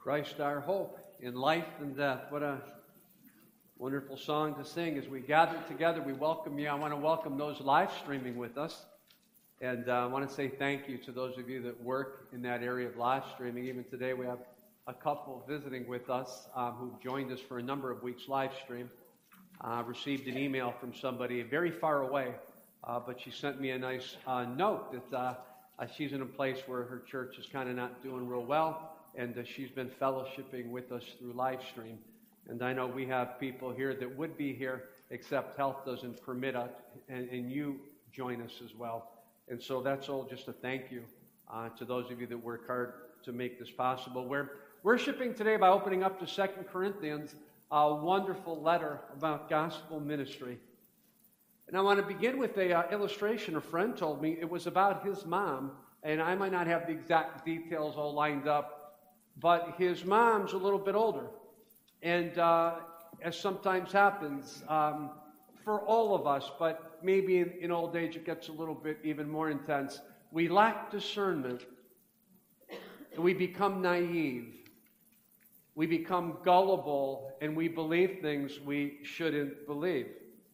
Christ our hope in life and death. What a wonderful song to sing. As we gather together, we welcome you. I want to welcome those live streaming with us. And I want to say thank you to those of you that work in that area of live streaming. Even today we have a couple visiting with us who've joined us for a number of weeks live stream. Received an email from somebody very far away, but she sent me a nice note that she's in a place where her church is kind of not doing real well. And she's been fellowshipping with us through live stream. And I know we have people here that would be here, except health doesn't permit us, and you join us as well. And so that's all just a thank you to those of you that work hard to make this possible. We're worshiping today by opening up to 2 Corinthians, a wonderful letter about gospel ministry. And I want to begin with an illustration. A friend told me it was about his mom, and I might not have the exact details all lined up, but his mom's a little bit older. And as sometimes happens for all of us, but maybe in old age it gets a little bit even more intense, we lack discernment. And we become naive. We become gullible, and we believe things we shouldn't believe.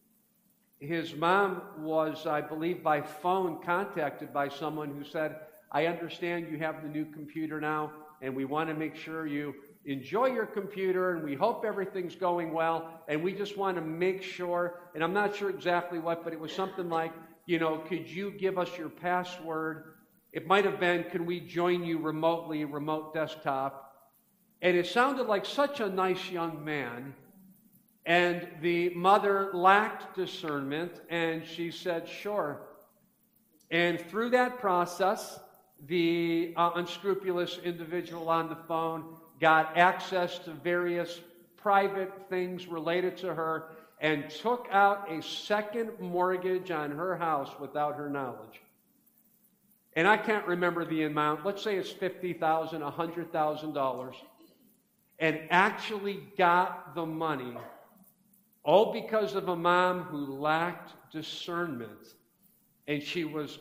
His mom was, I believe, by phone contacted by someone who said, I understand you have the new computer now, and we want to make sure you enjoy your computer, and we hope everything's going well, and we just want to make sure, and I'm not sure exactly what, but it was something like, could you give us your password? It might have been, can we join you remotely, remote desktop? And it sounded like such a nice young man, and the mother lacked discernment, and she said, sure. And through that process, the unscrupulous individual on the phone got access to various private things related to her and took out a second mortgage on her house without her knowledge. And I can't remember the amount. Let's say it's $50,000, $100,000. And actually got the money, all because of a mom who lacked discernment. And she was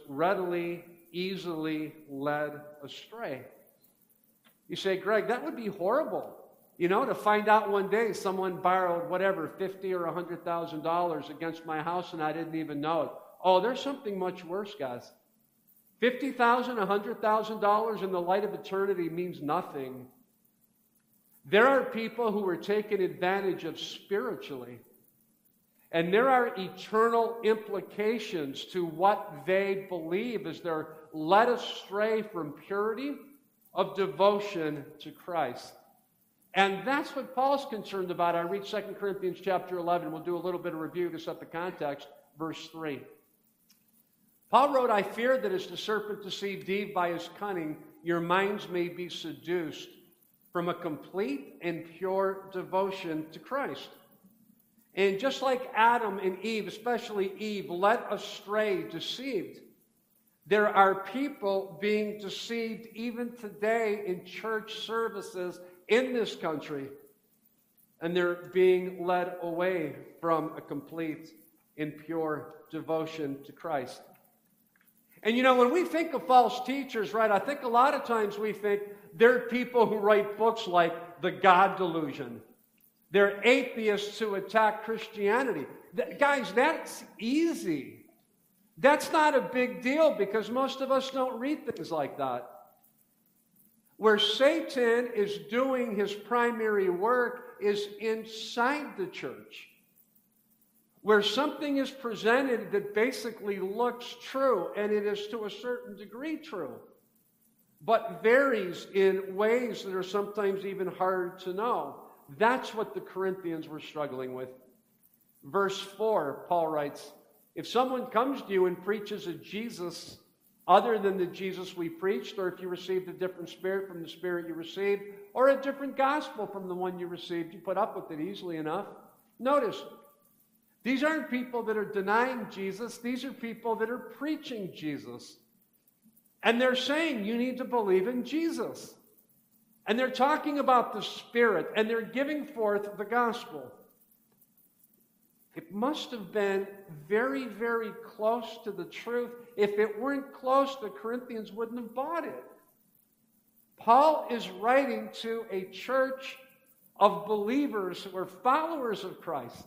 easily led astray. You say, Greg, that would be horrible. To find out one day someone borrowed whatever, $50,000 or $100,000 against my house and I didn't even know it. Oh, there's something much worse, guys. $50,000, $100,000 in the light of eternity means nothing. There are people who are taken advantage of spiritually. And there are eternal implications to what they believe as they're led astray from purity of devotion to Christ. And that's what Paul's concerned about. I read 2 Corinthians chapter 11. We'll do a little bit of review to set the context. Verse 3. Paul wrote, I fear that as the serpent deceived Eve by his cunning, your minds may be seduced from a complete and pure devotion to Christ. And just like Adam and Eve, especially Eve, led astray, deceived, there are people being deceived even today in church services in this country, and they're being led away from a complete and pure devotion to Christ. And when we think of false teachers, right, I think a lot of times we think they're people who write books like The God Delusion. They're atheists who attack Christianity. Guys, that's easy. That's not a big deal because most of us don't read things like that. Where Satan is doing his primary work is inside the church. Where something is presented that basically looks true, and it is to a certain degree true, but varies in ways that are sometimes even hard to know. That's what the Corinthians were struggling with. Verse 4, Paul writes, if someone comes to you and preaches a Jesus other than the Jesus we preached, or if you received a different spirit from the spirit you received, or a different gospel from the one you received, you put up with it easily enough. Notice, these aren't people that are denying Jesus. These are people that are preaching Jesus. And they're saying you need to believe in Jesus. And they're talking about the Spirit, and they're giving forth the gospel. It must have been very, very close to the truth. If it weren't close, the Corinthians wouldn't have bought it. Paul is writing to a church of believers who are followers of Christ.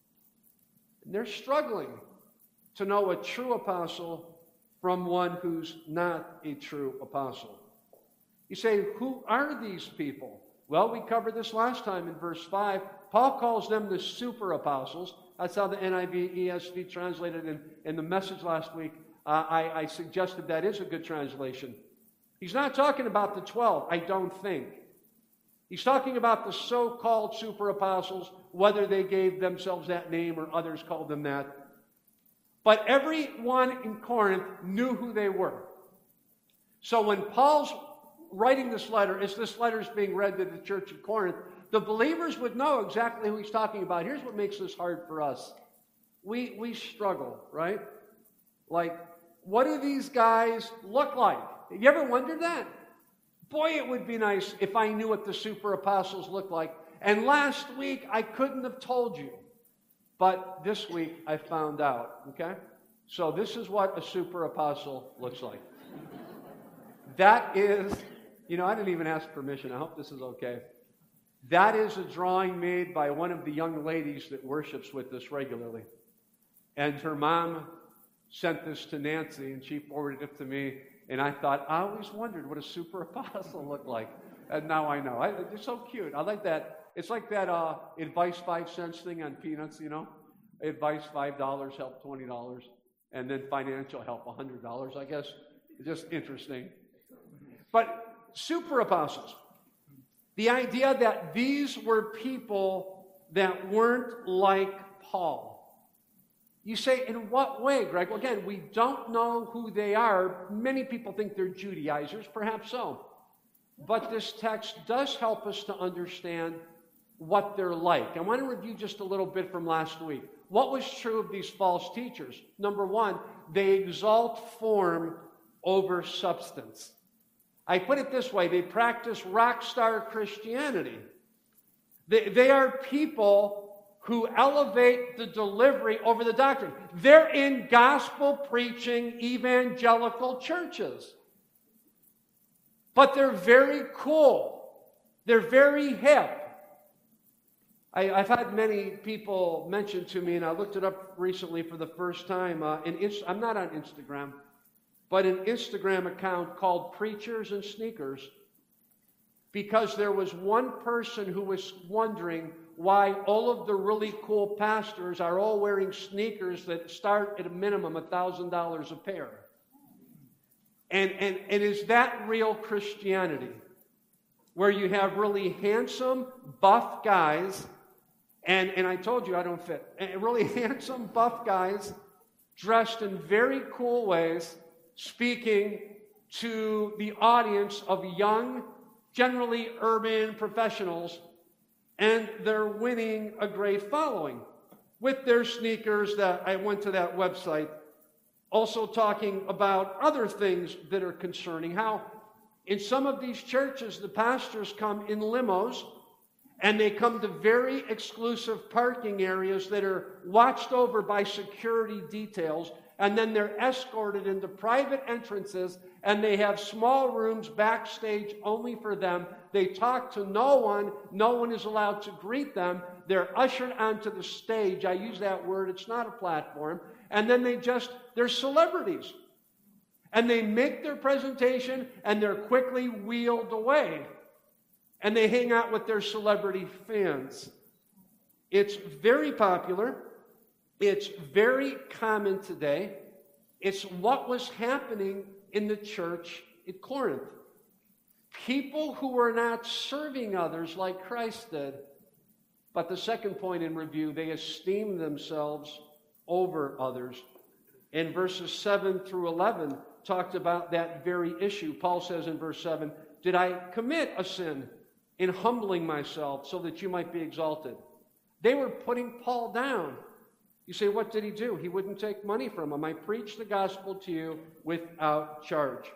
And they're struggling to know a true apostle from one who's not a true apostle. You say, who are these people? Well, we covered this last time in verse 5. Paul calls them the super apostles. That's how the NIV, ESV translated in the message last week. I suggested that is a good translation. He's not talking about the 12, I don't think. He's talking about the so-called super apostles, whether they gave themselves that name or others called them that. But everyone in Corinth knew who they were. So when Paul's writing this letter, as this letter is being read to the church of Corinth, the believers would know exactly who he's talking about. Here's what makes this hard for us. We struggle, right? Like, what do these guys look like? You ever wondered that? Boy, it would be nice if I knew what the super apostles looked like. And last week, I couldn't have told you. But this week, I found out, okay? So this is what a super apostle looks like. That is, I didn't even ask permission. I hope this is okay. That is a drawing made by one of the young ladies that worships with us regularly. And her mom sent this to Nancy, and she forwarded it to me. And I thought, I always wondered what a super apostle looked like. And now I know. It's so cute. I like that. It's like that advice 5 cents thing on Peanuts, Advice $5, help $20. And then financial help $100, I guess. It's just interesting. But super apostles. The idea that these were people that weren't like Paul. You say, in what way, Greg? Well, again, we don't know who they are. Many people think they're Judaizers, perhaps so. But this text does help us to understand what they're like. I want to review just a little bit from last week. What was true of these false teachers? Number one, they exalt form over substance. I put it this way, they practice rock star Christianity. They are people who elevate the delivery over the doctrine. They're in gospel-preaching evangelical churches. But they're very cool. They're very hip. I've had many people mention to me, and I looked it up recently for the first time. I'm not on Instagram, but an Instagram account called Preachers and Sneakers, because there was one person who was wondering why all of the really cool pastors are all wearing sneakers that start at a minimum $1,000 a pair. And is that real Christianity? Where you have really handsome, buff guys, and I told you I don't fit, really handsome, buff guys dressed in very cool ways, speaking to the audience of young, generally urban professionals, and they're winning a great following with their sneakers. That I went to that website, also talking about other things that are concerning. How in some of these churches, the pastors come in limos, and they come to very exclusive parking areas that are watched over by security details, and then they're escorted into private entrances, and they have small rooms backstage only for them. They talk to no one. No one is allowed to greet them. They're ushered onto the stage. I use that word. It's not a platform. And then they're celebrities. And they make their presentation, and they're quickly wheeled away. And they hang out with their celebrity fans. It's very popular. It's very common today. It's what was happening in the church at Corinth. People who were not serving others like Christ did. But the second point in review, they esteemed themselves over others. In verses 7 through 11, talked about that very issue. Paul says in verse 7, "Did I commit a sin in humbling myself so that you might be exalted?" They were putting Paul down. You say, what did he do? He wouldn't take money from them. I preached the gospel to you without charge.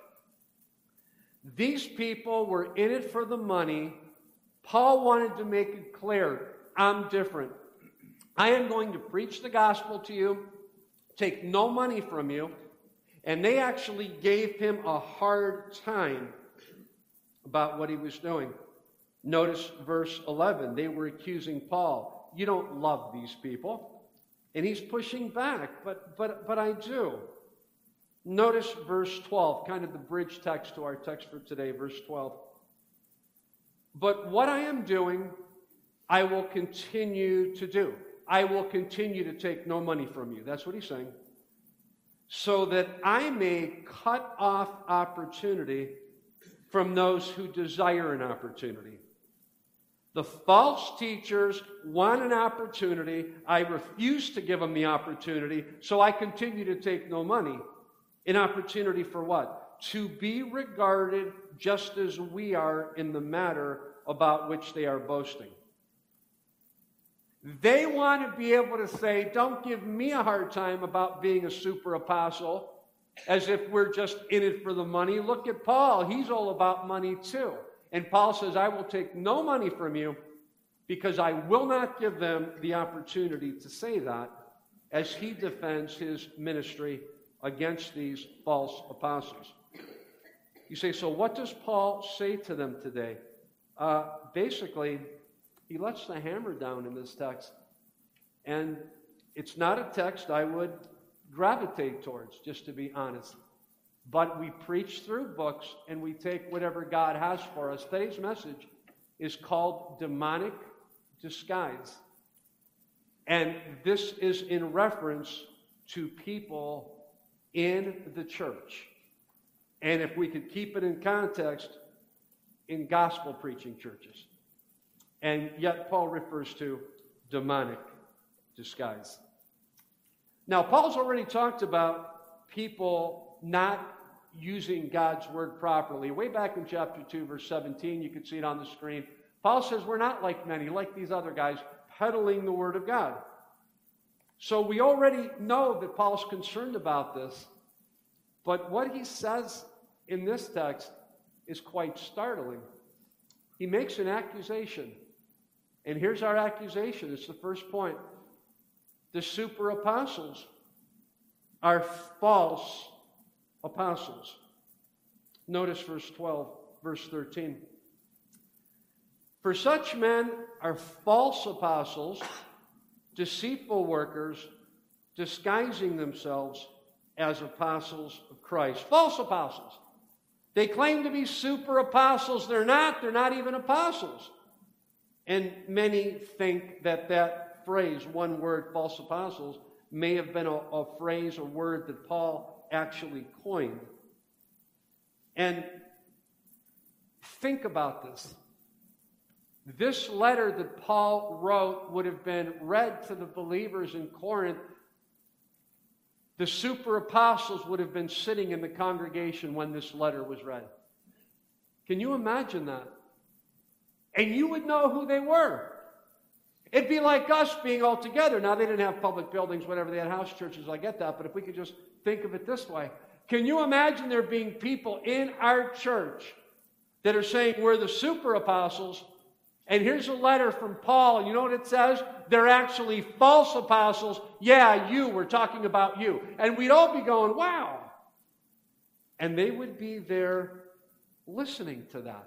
These people were in it for the money. Paul wanted to make it clear, I'm different. I am going to preach the gospel to you, take no money from you. And they actually gave him a hard time. about what he was doing. Notice verse 11. They were accusing Paul. You don't love these people. And he's pushing back, but I do. Notice verse 12, kind of the bridge text to our text for today, verse 12. But what I am doing, I will continue to do. I will continue to take no money from you. That's what he's saying. So that I may cut off opportunity from those who desire an opportunity. The false teachers want an opportunity. I refuse to give them the opportunity, so I continue to take no money. An opportunity for what? To be regarded just as we are in the matter about which they are boasting. They want to be able to say, don't give me a hard time about being a super apostle, as if we're just in it for the money. Look at Paul. He's all about money too. And Paul says, I will take no money from you because I will not give them the opportunity to say that, as he defends his ministry against these false apostles. You say, so what does Paul say to them today? Basically, he lets the hammer down in this text. And it's not a text I would gravitate towards, just to be honest. But we preach through books and we take whatever God has for us. Today's message is called Demonic Disguise. And this is in reference to people in the church. And if we could keep it in context, in gospel preaching churches. And yet Paul refers to demonic disguise. Now, Paul's already talked about people not using God's word properly. Way back in chapter 2, verse 17, you can see it on the screen. Paul says we're not like many, like these other guys, peddling the word of God. So we already know that Paul's concerned about this. But what he says in this text is quite startling. He makes an accusation. And here's our accusation. It's the first point. The super apostles are false apostles. Notice verse 12, verse 13. For such men are false apostles, deceitful workers, disguising themselves as apostles of Christ. False apostles. They claim to be super apostles. They're not. They're not even apostles. And many think that phrase, one word, false apostles, may have been a phrase, a word that Paul actually coined. And think about this. This letter that Paul wrote would have been read to the believers in Corinth. The super apostles would have been sitting in the congregation when this letter was read. Can you imagine that? And you would know who they were. It'd be like us being all together. Now, they didn't have public buildings, whatever. They had house churches. I get that. But if we could just think of it this way. Can you imagine there being people in our church that are saying we're the super apostles? And here's a letter from Paul. You know what it says? They're actually false apostles. Yeah, we're talking about you. And we'd all be going, wow. And they would be there listening to that.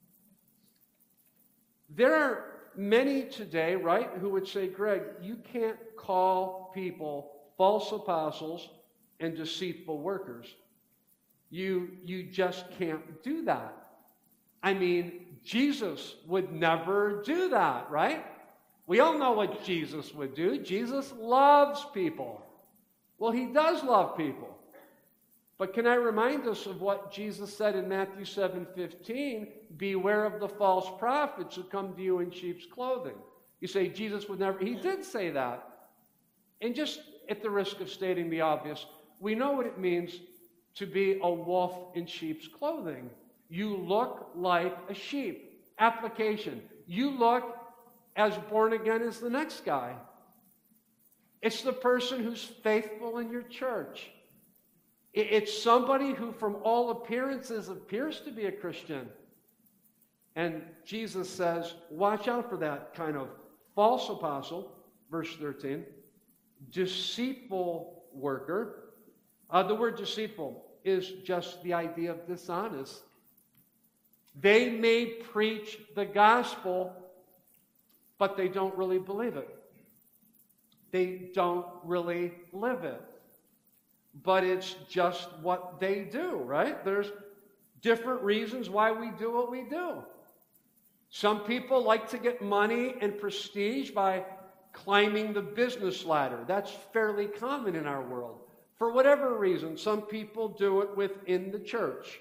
There are many today, right, who would say, Greg, you can't call people false apostles and deceitful workers. You just can't do that. I mean, Jesus would never do that, right? We all know what Jesus would do. Jesus loves people. Well, he does love people. But can I remind us of what Jesus said in Matthew 7:15? Beware of the false prophets who come to you in sheep's clothing. You say Jesus would never. He did say that. And just at the risk of stating the obvious, we know what it means to be a wolf in sheep's clothing. You look like a sheep. Application. You look as born again as the next guy. It's the person who's faithful in your church. It's somebody who, from all appearances, appears to be a Christian. And Jesus says, watch out for that kind of false apostle, verse 13, deceitful worker. The word deceitful is just the idea of dishonest. They may preach the gospel, but they don't really believe it. They don't really live it. But it's just what they do, right? There's different reasons why we do what we do. Some people like to get money and prestige by climbing the business ladder. That's fairly common in our world. For whatever reason, some people do it within the church.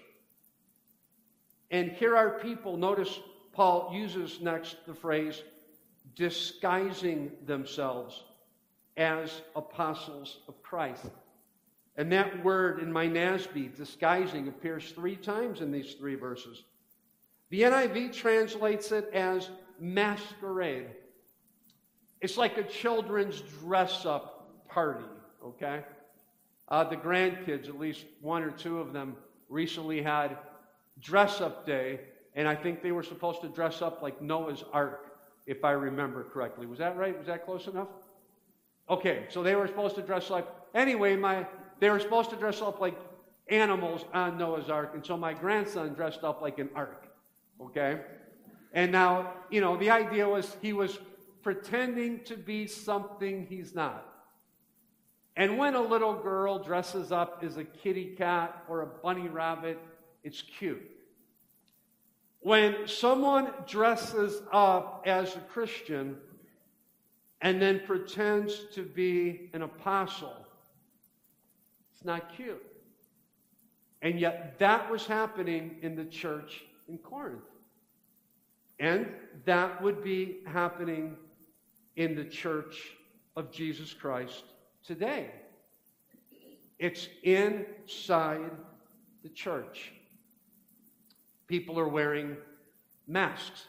And here are people, notice Paul uses next the phrase, disguising themselves as apostles of Christ. And that word in my NASB, disguising, appears 3 times in these 3 verses. The NIV translates it as masquerade. It's like a children's dress-up party, okay? The grandkids, at least 1 or 2 of them, recently had dress-up day, and I think they were supposed to dress up like Noah's Ark, if I remember correctly. Was that right? Was that close enough? Okay, so they were supposed to dress up. Anyway, they were supposed to dress up like animals on Noah's Ark, and so my grandson dressed up like an ark, okay? And now, the idea was he was pretending to be something he's not. And when a little girl dresses up as a kitty cat or a bunny rabbit, it's cute. When someone dresses up as a Christian and then pretends to be an apostle, it's not cute. And yet that was happening in the church in Corinth. And that would be happening in the church of Jesus Christ today. It's inside the church. People are wearing masks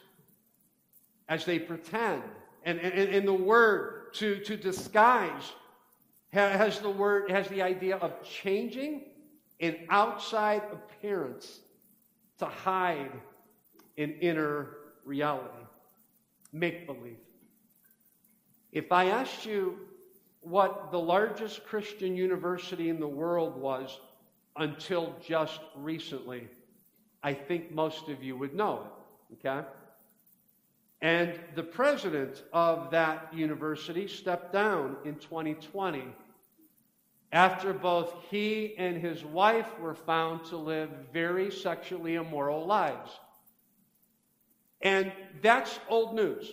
as they pretend. And the word to disguise has the idea of changing an outside appearance to hide an inner reality. Make believe. If I asked you what the largest Christian university in the world was until just recently, I think most of you would know it, okay? And the president of that university stepped down in 2020 after both he and his wife were found to live very sexually immoral lives. And that's old news.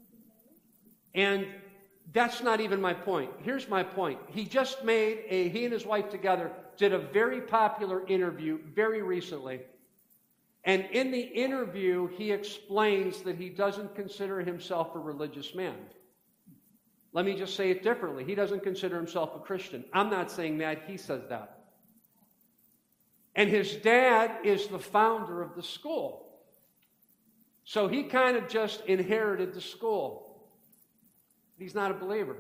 And that's not even my point. Here's my point. He and his wife together did a very popular interview very recently. And in the interview, he explains that he doesn't consider himself a religious man. Let me just say it differently. He doesn't consider himself a Christian. I'm not saying that. He says that. And his dad is the founder of the school. So he kind of just inherited the school. He's not a believer.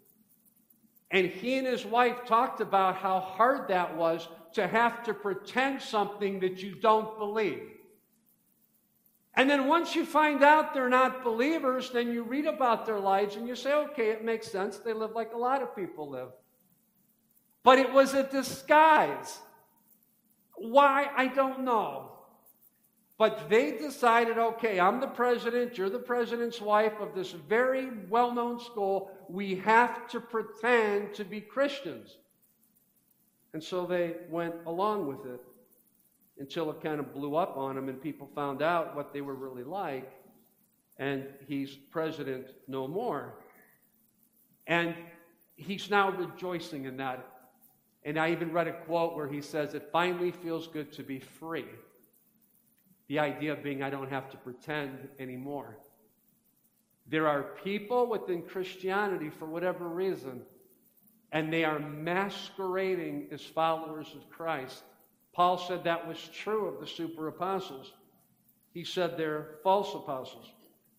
And he and his wife talked about how hard that was to have to pretend something that you don't believe. And then once you find out they're not believers, then you read about their lives and you say, okay, it makes sense. They live like a lot of people live. But it was a disguise. Why? I don't know. But they decided, okay, I'm the president, you're the president's wife of this very well-known school. We have to pretend to be Christians. And so they went along with it until it kind of blew up on them and people found out what they were really like. And he's president no more. And he's now rejoicing in that. And I even read a quote where he says, it finally feels good to be free. The idea being I don't have to pretend anymore. There are people within Christianity, for whatever reason, and they are masquerading as followers of Christ. Paul said that was true of the super apostles. He said they're false apostles.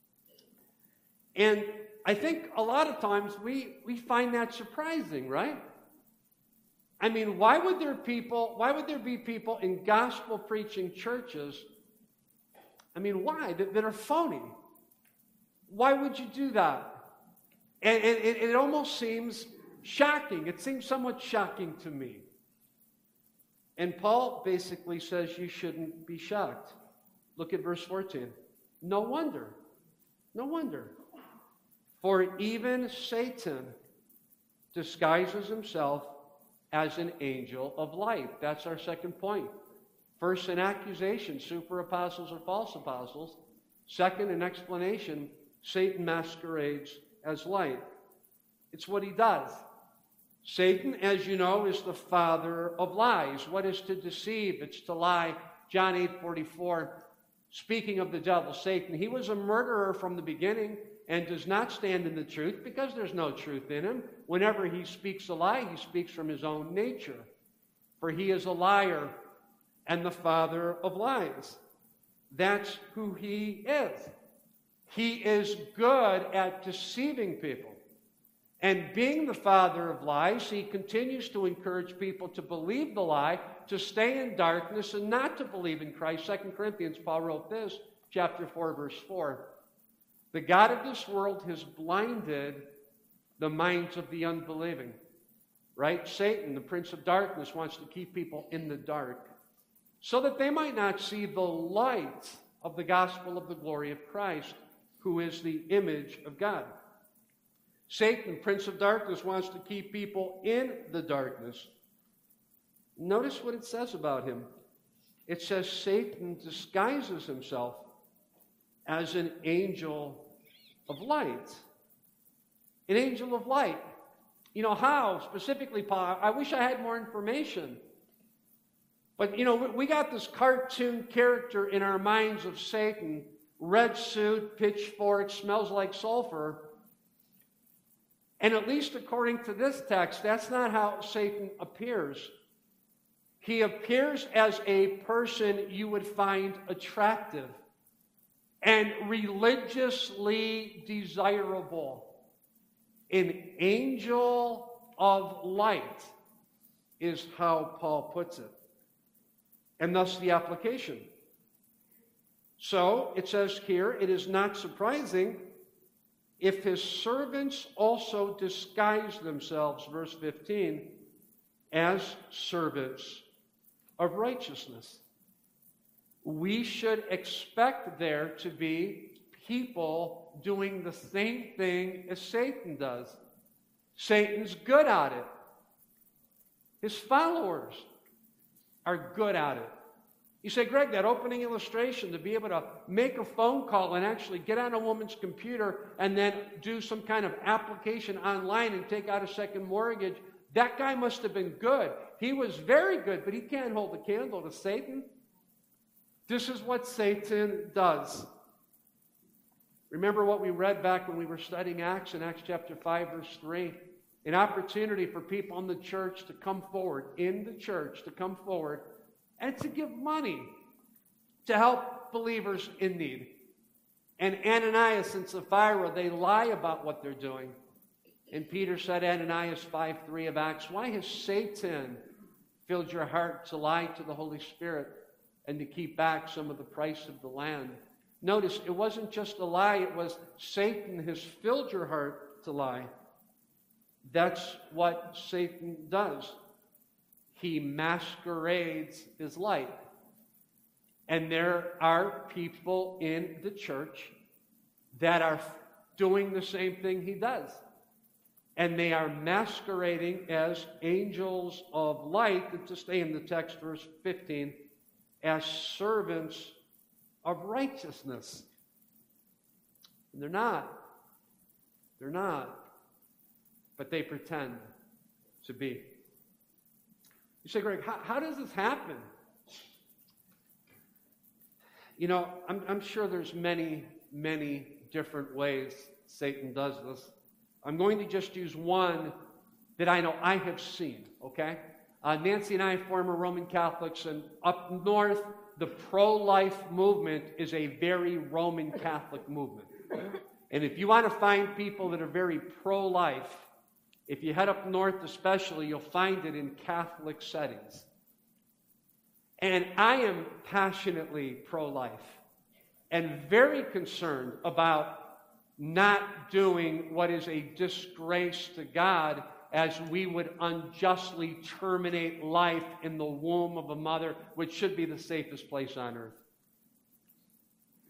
And I think a lot of times we find that surprising, right? I mean, why would there be people in gospel preaching churches, why? That are phony. Why would you do that? And it almost seems shocking. It seems somewhat shocking to me. And Paul basically says you shouldn't be shocked. Look at verse 14. No wonder. No wonder. For even Satan disguises himself as an angel of light. That's our second point. First, an accusation, super apostles or false apostles. Second, an explanation, Satan masquerades as light. It's what he does. Satan, as you know, is the father of lies. What is to deceive? It's to lie. John 8:44, speaking of the devil, Satan, he was a murderer from the beginning and does not stand in the truth because there's no truth in him. Whenever he speaks a lie, he speaks from his own nature. For he is a liar and the father of lies. That's who he is. He is good at deceiving people. And being the father of lies, he continues to encourage people to believe the lie, to stay in darkness, and not to believe in Christ. 2 Corinthians, Paul wrote this, chapter 4, verse 4. The God of this world has blinded the minds of the unbelieving. Right? Satan, the prince of darkness, wants to keep people in the dark so that they might not see the light of the gospel of the glory of Christ, who is the image of God. Satan, prince of darkness, wants to keep people in the darkness. Notice what it says about him. It says Satan disguises himself as an angel of light. An angel of light. You know how, specifically, Paul? I wish I had more information. But, you know, we got this cartoon character in our minds of Satan. Red suit, pitchfork, smells like sulfur. And at least according to this text, that's not how Satan appears. He appears as a person you would find attractive and religiously desirable. An angel of light is how Paul puts it. And thus the application. So it says here, it is not surprising if his servants also disguise themselves, verse 15, as servants of righteousness. We should expect there to be people doing the same thing as Satan does. Satan's good at it. His followers are good at it. You say, Greg, that opening illustration, to be able to make a phone call and actually get on a woman's computer and then do some kind of application online and take out a second mortgage, that guy must have been good. He was very good, but he can't hold a candle to Satan. This is what Satan does. Remember what we read back when we were studying Acts in Acts chapter 5, verse 3? An opportunity for people in the church to come forward, and to give money to help believers in need. And Ananias and Sapphira, they lie about what they're doing. And Peter said, Ananias 5:3 of Acts, why has Satan filled your heart to lie to the Holy Spirit and to keep back some of the price of the land? Notice, it wasn't just a lie, it was Satan has filled your heart to lie. That's what Satan does. He masquerades his light. And there are people in the church that are doing the same thing he does. And they are masquerading as angels of light, and to stay in the text, verse 15, as servants of righteousness. And they're not. They're not. But they pretend to be. You say, Greg, how does this happen? You know, I'm sure there's many, many different ways Satan does this. I'm going to just use one that I know I have seen, okay? Nancy and I, former Roman Catholics, and up north, the pro-life movement is a very Roman Catholic movement. And if you want to find people that are very pro-life, if you head up north especially, you'll find it in Catholic settings. And I am passionately pro-life and very concerned about not doing what is a disgrace to God, as we would unjustly terminate life in the womb of a mother, which should be the safest place on earth.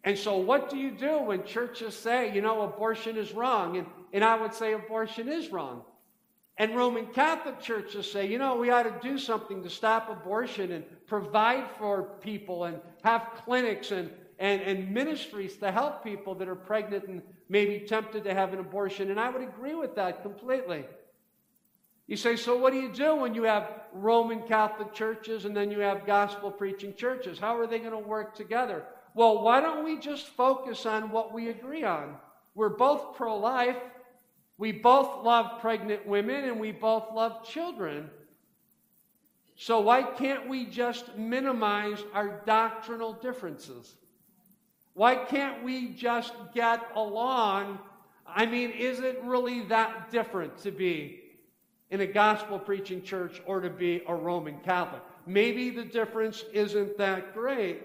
And so what do you do when churches say, abortion is wrong? And I would say abortion is wrong. And Roman Catholic churches say, we ought to do something to stop abortion and provide for people and have clinics and ministries to help people that are pregnant and maybe tempted to have an abortion. And I would agree with that completely. You say, so what do you do when you have Roman Catholic churches and then you have gospel preaching churches? How are they going to work together? Well, why don't we just focus on what we agree on? We're both pro-life. We both love pregnant women and we both love children. So why can't we just minimize our doctrinal differences? Why can't we just get along? I mean, is it really that different to be in a gospel preaching church or to be a Roman Catholic? Maybe the difference isn't that great.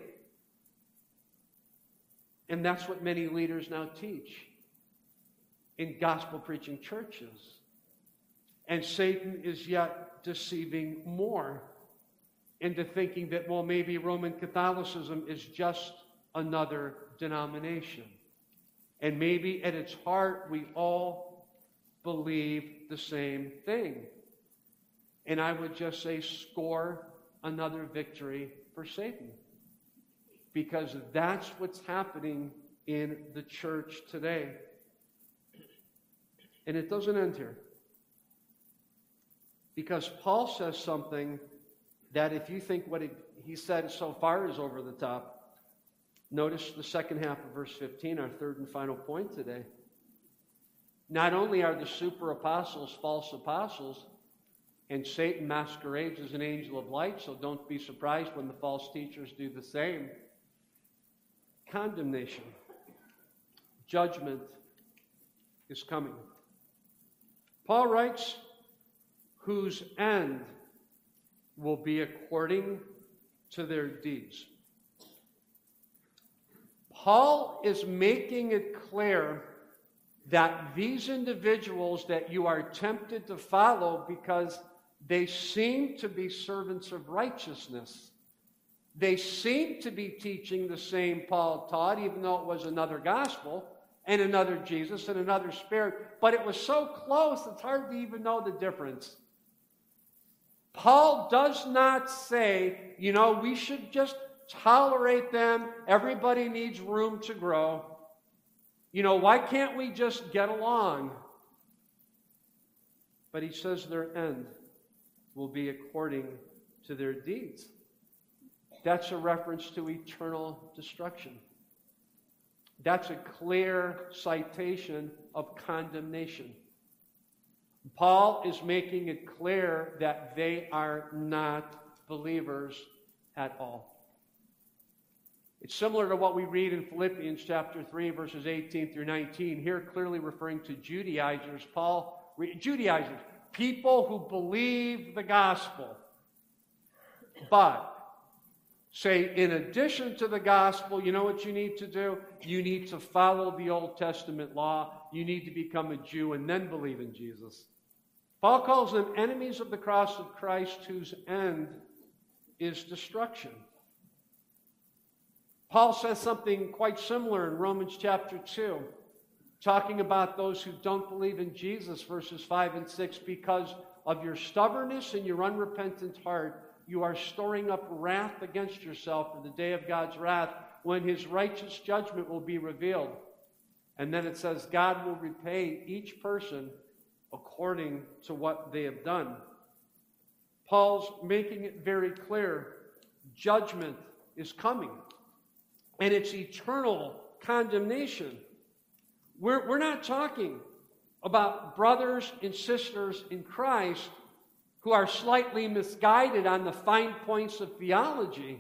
And that's what many leaders now teach in gospel preaching churches. And Satan is yet deceiving more into thinking that, well, maybe Roman Catholicism is just another denomination. And maybe at its heart, we all believe the same thing. And I would just say, score another victory for Satan. Because that's what's happening in the church today. And it doesn't end here. Because Paul says something that if you think what he said so far is over the top, notice the second half of verse 15, our third and final point today. Not only are the super apostles false apostles, and Satan masquerades as an angel of light, so don't be surprised when the false teachers do the same. Condemnation, judgment is coming. Paul writes, whose end will be according to their deeds. Paul is making it clear that these individuals that you are tempted to follow because they seem to be servants of righteousness. They seem to be teaching the same Paul taught, even though it was another gospel and another Jesus and another Spirit. But it was so close, it's hard to even know the difference. Paul does not say, we should just tolerate them. Everybody needs room to grow. Why can't we just get along? But he says their end will be according to their deeds. That's a reference to eternal destruction. That's a clear citation of condemnation. Paul is making it clear that they are not believers at all. It's similar to what we read in Philippians chapter 3, verses 18 through 19. Here clearly referring to Judaizers. Judaizers, people who believe the gospel, but say, in addition to the gospel, you know what you need to do? You need to follow the Old Testament law. You need to become a Jew and then believe in Jesus. Paul calls them enemies of the cross of Christ, whose end is destruction. Paul says something quite similar in Romans chapter 2, talking about those who don't believe in Jesus, verses 5 and 6, because of your stubbornness and your unrepentant heart, you are storing up wrath against yourself for the day of God's wrath, when his righteous judgment will be revealed. And then it says, God will repay each person according to what they have done. Paul's making it very clear, judgment is coming. And it's eternal condemnation. We're not talking about brothers and sisters in Christ who are slightly misguided on the fine points of theology.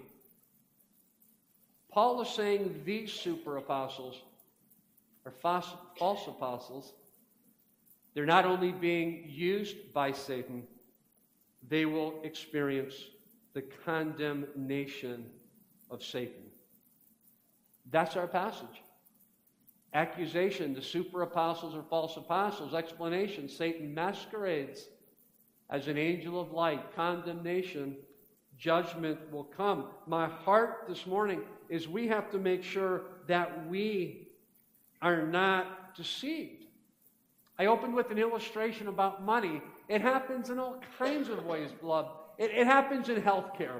Paul is saying these super apostles are false apostles. They're not only being used by Satan, they will experience the condemnation of Satan. That's our passage. Accusation, the super apostles are false apostles. Explanation, Satan masquerades as an angel of light. Condemnation, judgment will come. My heart this morning is we have to make sure that we are not deceived. I opened with an illustration about money. It happens in all kinds of ways, beloved. It happens in healthcare.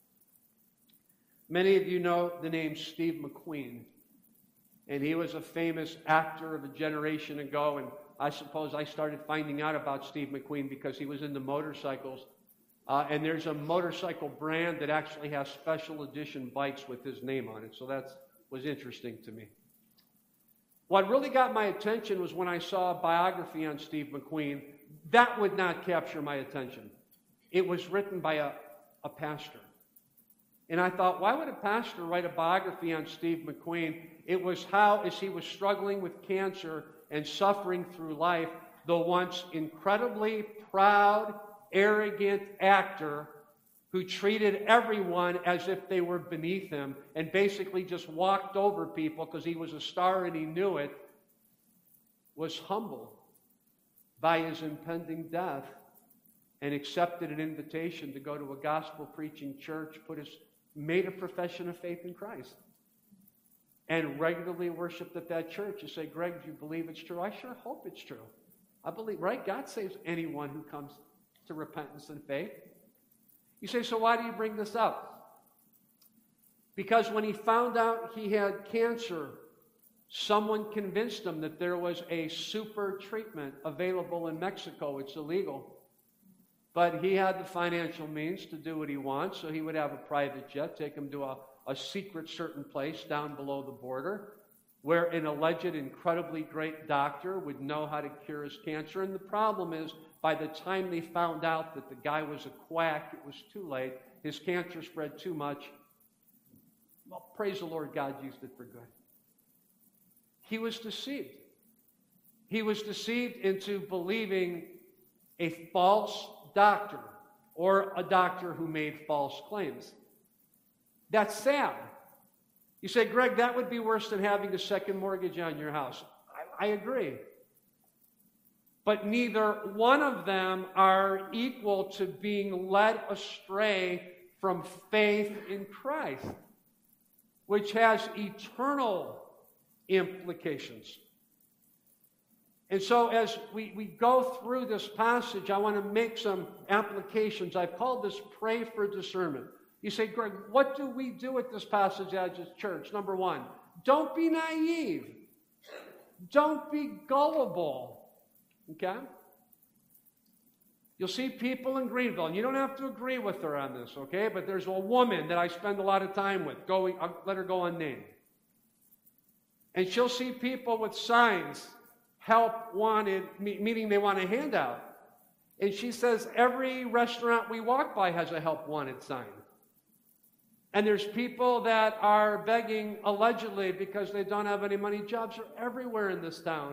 Many of you know the name Steve McQueen. And he was a famous actor of a generation ago. And I suppose I started finding out about Steve McQueen because he was into motorcycles. And there's a motorcycle brand that actually has special edition bikes with his name on it. So that was interesting to me. What really got my attention was when I saw a biography on Steve McQueen. That would not capture my attention. It was written by a pastor. And I thought, why would a pastor write a biography on Steve McQueen? It was how, as he was struggling with cancer and suffering through life, the once incredibly proud, arrogant actor who treated everyone as if they were beneath him and basically just walked over people because he was a star and he knew it, was humbled by his impending death and accepted an invitation to go to a gospel-preaching church, made a profession of faith in Christ, and regularly worshiped at that church. You say, Greg, do you believe it's true? I sure hope it's true. I believe, right? God saves anyone who comes to repentance and faith. You say, so why do you bring this up? Because when he found out he had cancer, someone convinced him that there was a super treatment available in Mexico. It's illegal. But he had the financial means to do what he wants, so he would have a private jet, take him to a secret certain place down below the border, where an alleged incredibly great doctor would know how to cure his cancer. And the problem is, by the time they found out that the guy was a quack, it was too late. His cancer spread too much. Well, praise the Lord, God used it for good. He was deceived. He was deceived into believing a false doctor or a doctor who made false claims. That's sad. You say, Greg, that would be worse than having a second mortgage on your house. I agree. But neither one of them are equal to being led astray from faith in Christ, which has eternal implications. And so as we go through this passage, I want to make some applications. I've called this Pray for Discernment. You say, Greg, what do we do with this passage as a church? Number one, don't be naive. Don't be gullible. Okay? You'll see people in Greenville, and you don't have to agree with her on this, okay? But there's a woman that I spend a lot of time with. I'll let her go unnamed. And she'll see people with signs, help wanted, meaning they want a handout. And she says every restaurant we walk by has a help wanted sign. And there's people that are begging allegedly because they don't have any money. Jobs are everywhere in this town.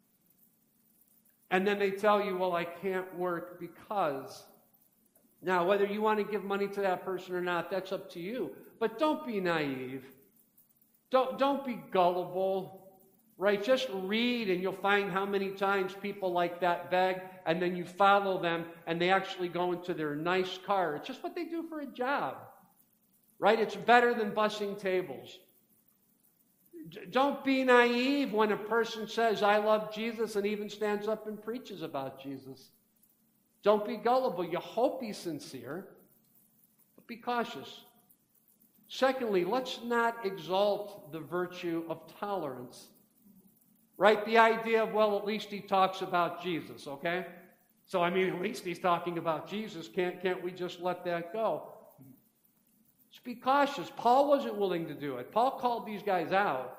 And then they tell you, well, I can't work because. Now, whether you want to give money to that person or not, that's up to you. But don't be naive. Don't be gullible, right? Just read and you'll find how many times people like that beg, and then you follow them and they actually go into their nice car. It's just what they do for a job, right? It's better than bussing tables. Don't be naive when a person says, I love Jesus, and even stands up and preaches about Jesus. Don't be gullible. You hope he's sincere, but be cautious. Secondly, let's not exalt the virtue of tolerance. Right? The idea of, well, at least he talks about Jesus, okay? So, at least he's talking about Jesus. Can't we just let that go? Just be cautious. Paul wasn't willing to do it. Paul called these guys out.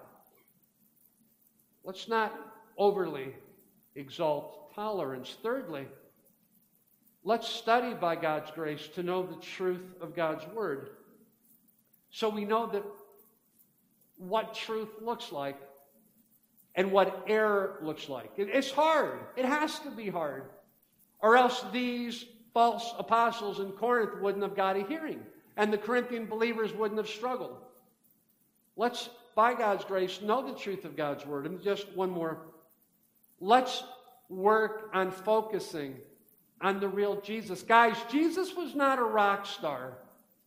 Let's not overly exalt tolerance. Thirdly, let's study by God's grace to know the truth of God's word. So we know that what truth looks like and what error looks like. It's hard. It has to be hard. Or else these false apostles in Corinth wouldn't have got a hearing, and the Corinthian believers wouldn't have struggled. Let's, by God's grace, know the truth of God's word. And just one more. Let's work on focusing on the real Jesus. Guys, Jesus was not a rock star.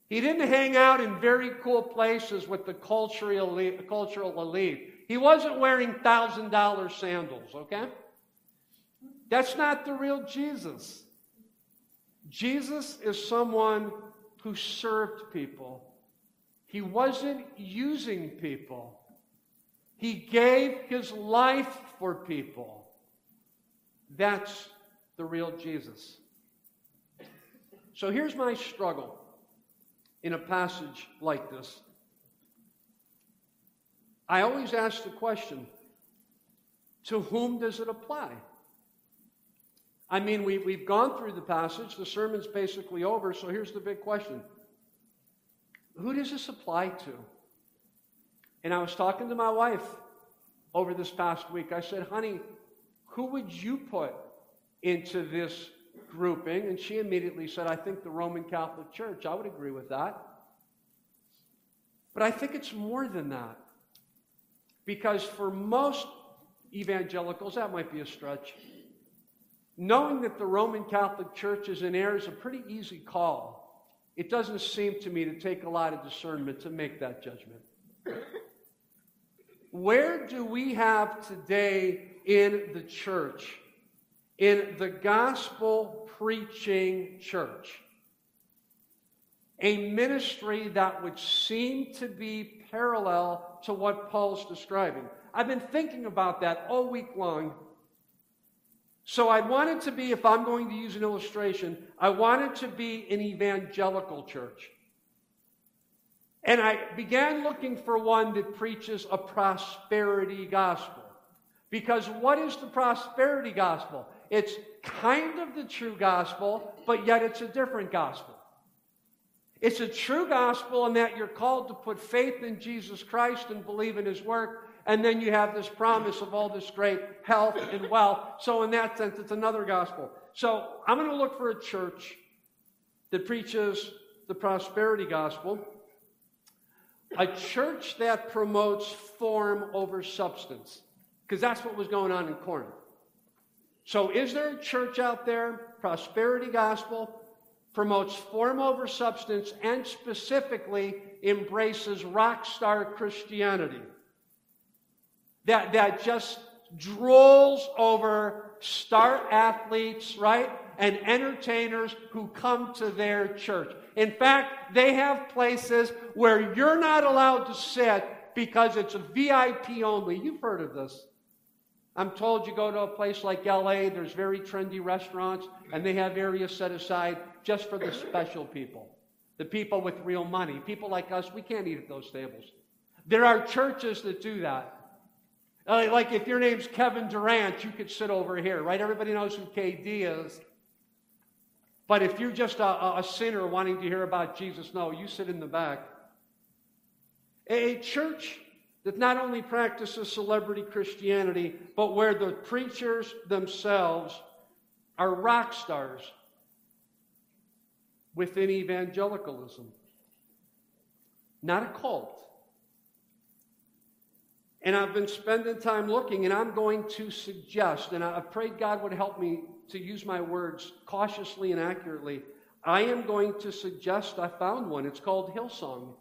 He didn't hang out in very cool places with the cultural elite. He wasn't wearing $1,000 sandals, okay? That's not the real Jesus. Jesus is someone who served people. He wasn't using people. He gave his life for people. That's the real Jesus. So here's my struggle in a passage like this. I always ask the question, to whom does it apply? I mean, we've gone through the passage. The sermon's basically over, so here's the big question. Who does this apply to? And I was talking to my wife over this past week. I said, honey, who would you put into this grouping? And she immediately said, I think the Roman Catholic Church. I would agree with that. But I think it's more than that. Because for most evangelicals, that might be a stretch. Knowing that the Roman Catholic Church is in error is a pretty easy call. It doesn't seem to me to take a lot of discernment to make that judgment. Where do we have today in the church, in the gospel preaching church, a ministry that would seem to be parallel to what Paul's describing? I've been thinking about that all week long. So I wanted to be, if I'm going to use an illustration, I wanted to be an evangelical church. And I began looking for one that preaches a prosperity gospel. Because what is the prosperity gospel? It's kind of the true gospel, but yet it's a different gospel. It's a true gospel in that you're called to put faith in Jesus Christ and believe in his work. And then you have this promise of all this great health and wealth. So in that sense, it's another gospel. So I'm going to look for a church that preaches the prosperity gospel. A church that promotes form over substance. Because that's what was going on in Corinth. So is there a church out there, prosperity gospel, promotes form over substance, and specifically embraces rock star Christianity? That just drools over star athletes, right? And entertainers who come to their church. In fact, they have places where you're not allowed to sit because it's a VIP only. You've heard of this. I'm told you go to a place like LA, there's very trendy restaurants, and they have areas set aside just for the special people. The people with real money. People like us, we can't eat at those tables. There are churches that do that. Like if your name's Kevin Durant, you could sit over here, right? Everybody knows who KD is. But if you're just a sinner wanting to hear about Jesus, no, you sit in the back. A church that not only practices celebrity Christianity, but where the preachers themselves are rock stars within evangelicalism. Not a cult. And I've been spending time looking, and I'm going to suggest, and I prayed God would help me to use my words cautiously and accurately. I am going to suggest I found one. It's called Hillsong.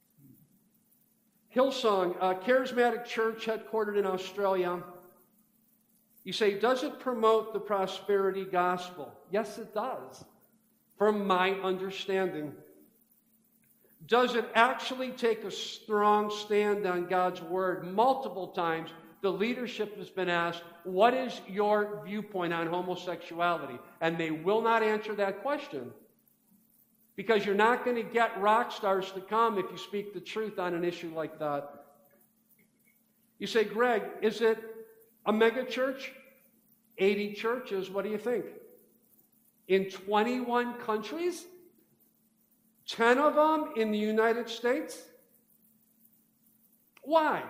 Hillsong, a charismatic church headquartered in Australia. You say, does it promote the prosperity gospel? Yes, it does, from my understanding. Does it actually take a strong stand on God's word? Multiple times, the leadership has been asked, what is your viewpoint on homosexuality? And they will not answer that question. Because you're not going to get rock stars to come if you speak the truth on an issue like that. You say, Greg, is it a mega church? 80 churches, what do you think? In 21 countries? 10 of them in the United States? Why?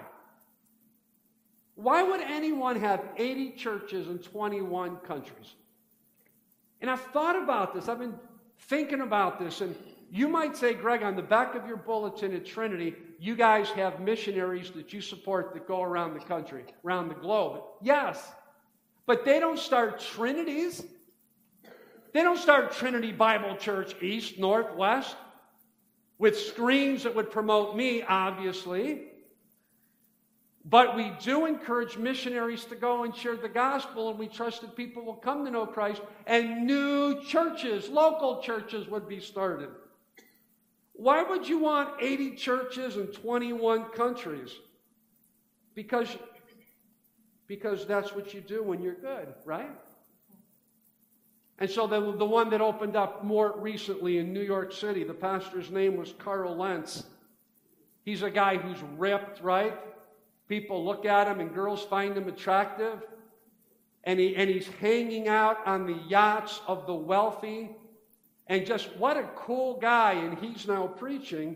Why would anyone have 80 churches in 21 countries? And I've thought about this. I've been thinking about this. And you might say, Greg, on the back of your bulletin at Trinity, you guys have missionaries that you support that go around the country, around the globe. Yes. But they don't start Trinities. They don't start Trinity Bible Church East, North, West. with screens that would promote me, obviously. But we do encourage missionaries to go and share the gospel, and we trust that people will come to know Christ, and new churches, local churches, would be started. Why would you want 80 churches in 21 countries? Because that's what you do when you're good, right? And so the one that opened up more recently in New York City, the pastor's name was Carl Lentz. He's a guy who's ripped, right? People look at him and girls find him attractive. And he's hanging out on the yachts of the wealthy. And just what a cool guy. And he's now preaching.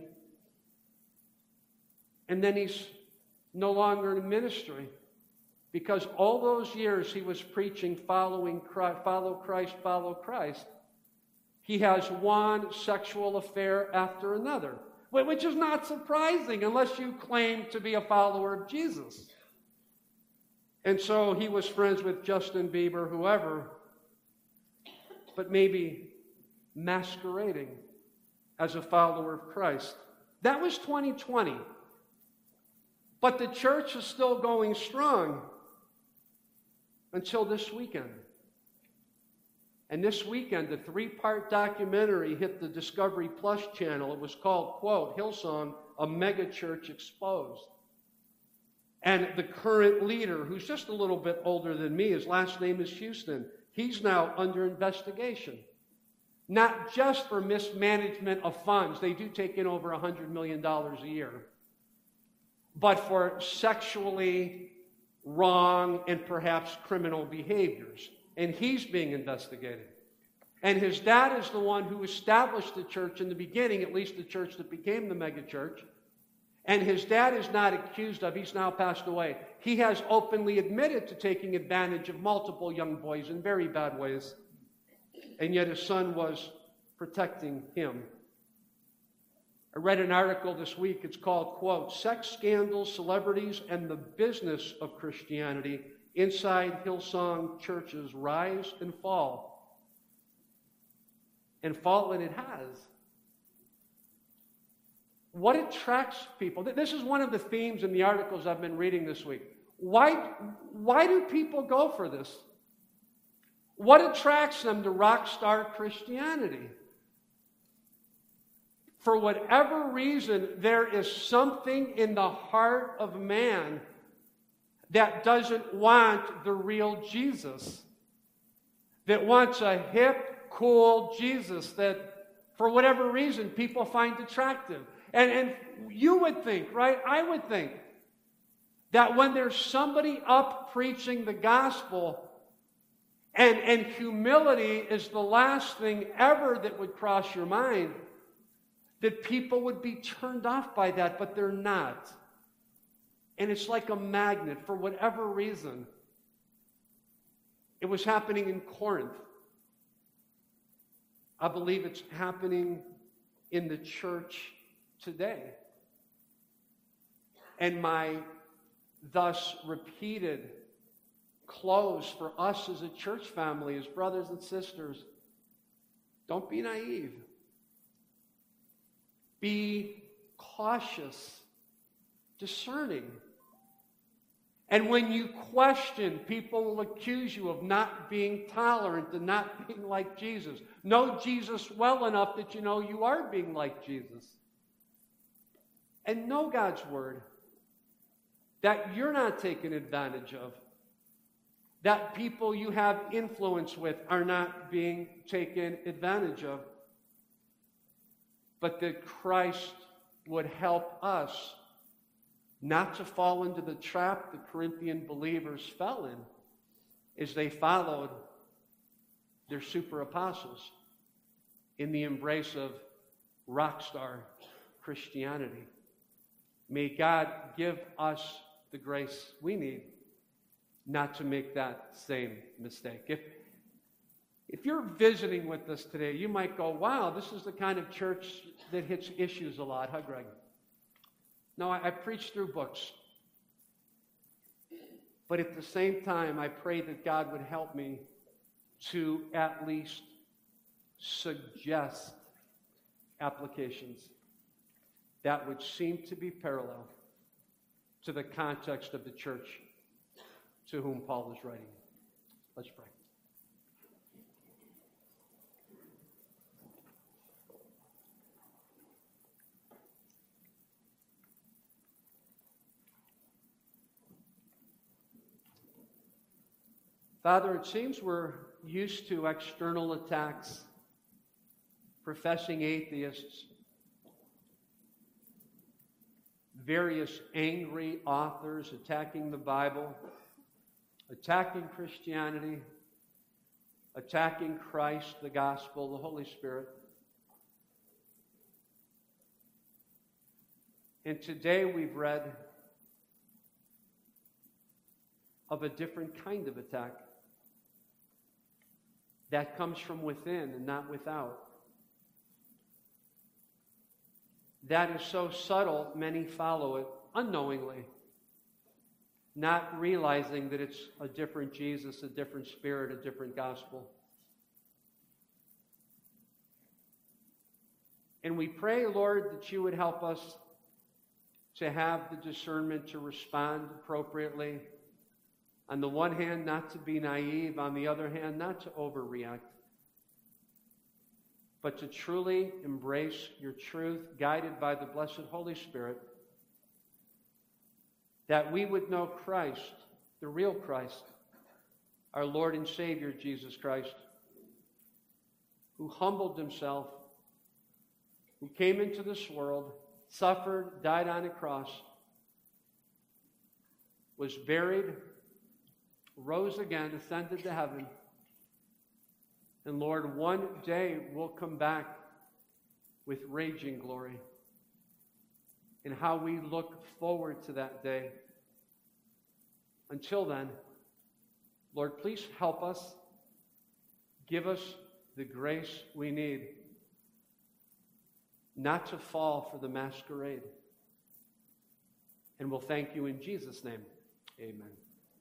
And then he's no longer in ministry. Because all those years he was preaching, following Christ, follow Christ, follow Christ. He has one sexual affair after another. Which is not surprising unless you claim to be a follower of Jesus. And so he was friends with Justin Bieber, whoever, but maybe masquerading as a follower of Christ. That was 2020. But the church is still going strong until this weekend. And this weekend, a 3-part documentary hit the Discovery Plus channel. It was called, quote, Hillsong, a megachurch exposed. And the current leader, who's just a little bit older than me, his last name is Houston, he's now under investigation. Not just for mismanagement of funds. They do take in over $100 million a year. But for sexually wrong and perhaps criminal behaviors. And he's being investigated. And his dad is the one who established the church in the beginning, at least the church that became the megachurch. And his dad is not accused of, he's now passed away. He has openly admitted to taking advantage of multiple young boys in very bad ways. And yet his son was protecting him. I read an article this week. It's called, quote, Sex Scandals, Celebrities, and the Business of Christianity Inside Hillsong Churches Rise and Fall. And fall, and it has. What attracts people? This is one of the themes in the articles I've been reading this week. Why do people go for this? What attracts them to rock star Christianity? For whatever reason, there is something in the heart of man that doesn't want the real Jesus, that wants a hip, cool Jesus that, for whatever reason, people find attractive. And you would think, right? I would think that when there's somebody up preaching the gospel, and humility is the last thing ever that would cross your mind, that people would be turned off by that, but they're not. And it's like a magnet for whatever reason. It was happening in Corinth. I believe it's happening in the church today. And my thus repeated close for us as a church family, as brothers and sisters, don't be naive. Be cautious, discerning. And when you question, people will accuse you of not being tolerant and not being like Jesus. Know Jesus well enough that you know you are being like Jesus. And know God's word, that you're not taken advantage of, that people you have influence with are not being taken advantage of, but that Christ would help us not to fall into the trap the Corinthian believers fell in as they followed their super apostles in the embrace of rock star Christianity. May God give us the grace we need not to make that same mistake. If you're visiting with us today, you might go, wow, this is the kind of church that hits issues a lot, huh, Greg? No, I preach through books. But at the same time, I pray that God would help me to at least suggest applications. that which seemed to be parallel to the context of the church to whom Paul is writing. Let's pray. Father, it seems we're used to external attacks, professing atheists, various angry authors attacking the Bible, attacking Christianity, attacking Christ, the gospel, the Holy Spirit. And today we've read of a different kind of attack that comes from within and not without. That is so subtle, many follow it unknowingly, not realizing that it's a different Jesus, a different spirit, a different gospel. And we pray, Lord, that you would help us to have the discernment to respond appropriately. On the one hand, not to be naive. On the other hand, not to overreact. But to truly embrace your truth, guided by the blessed Holy Spirit, that we would know Christ, the real Christ, our Lord and Savior, Jesus Christ, who humbled himself, who came into this world, suffered, died on a cross, was buried, rose again, ascended to heaven, and Lord, one day will come back with raging glory. And how we look forward to that day. Until then, Lord, please help us. Give us the grace we need not to fall for the masquerade. And we'll thank you in Jesus' name. Amen.